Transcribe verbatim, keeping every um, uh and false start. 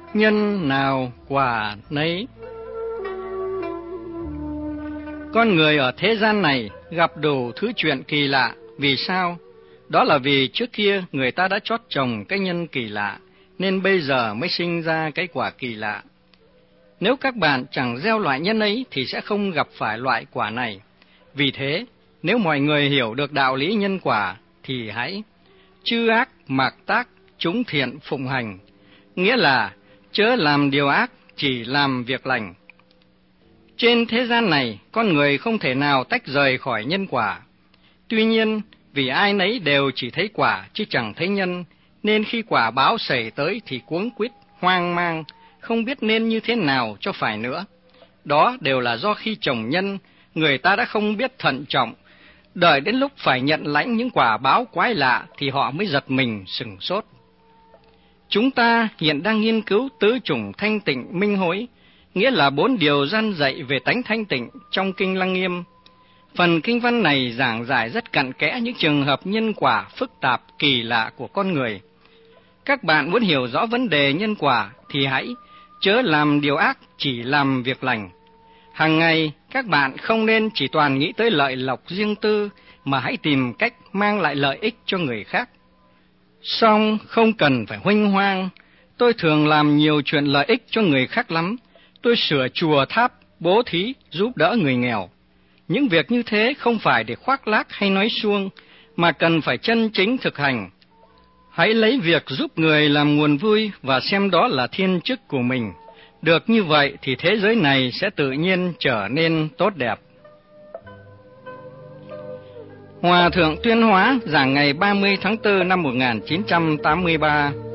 nhân nào quả nấy. Con người ở thế gian này gặp đủ thứ chuyện kỳ lạ. Vì sao? Đó là vì trước kia người ta đã chót trồng cái nhân kỳ lạ, nên bây giờ mới sinh ra cái quả kỳ lạ. Nếu các bạn chẳng gieo loại nhân ấy thì sẽ không gặp phải loại quả này. Vì thế, nếu mọi người hiểu được đạo lý nhân quả thì hãy chư ác mạc tác, chúng thiện phụng hành, nghĩa là chớ làm điều ác, chỉ làm việc lành. Trên thế gian này, con người không thể nào tách rời khỏi nhân quả. Tuy nhiên, vì ai nấy đều chỉ thấy quả chứ chẳng thấy nhân, nên khi quả báo xảy tới thì cuống quýt, hoang mang, không biết nên như thế nào cho phải nữa. Đó đều là do khi trồng nhân, người ta đã không biết thận trọng, đợi đến lúc phải nhận lãnh những quả báo quái lạ thì họ mới giật mình sửng sốt. Chúng ta hiện đang nghiên cứu tứ chủng thanh tịnh minh hối, nghĩa là bốn điều răn dạy về tánh thanh tịnh trong Kinh Lăng Nghiêm. Phần kinh văn này giảng giải rất cặn kẽ những trường hợp nhân quả phức tạp kỳ lạ của con người. Các bạn muốn hiểu rõ vấn đề nhân quả thì hãy chớ làm điều ác, chỉ làm việc lành. Hàng ngày các bạn không nên chỉ toàn nghĩ tới lợi lộc riêng tư, mà hãy tìm cách mang lại lợi ích cho người khác. Song không cần phải huênh hoang. Tôi thường làm nhiều chuyện lợi ích cho người khác lắm. Tôi sửa chùa tháp, bố thí, giúp đỡ người nghèo. Những việc như thế không phải để khoác lác hay nói suông, mà cần phải chân chính thực hành. Hãy lấy việc giúp người làm nguồn vui và xem đó là thiên chức của mình. Được như vậy thì thế giới này sẽ tự nhiên trở nên tốt đẹp. Hòa thượng Tuyên Hóa giảng ngày ba mươi tháng tư năm một nghìn chín trăm tám mươi ba.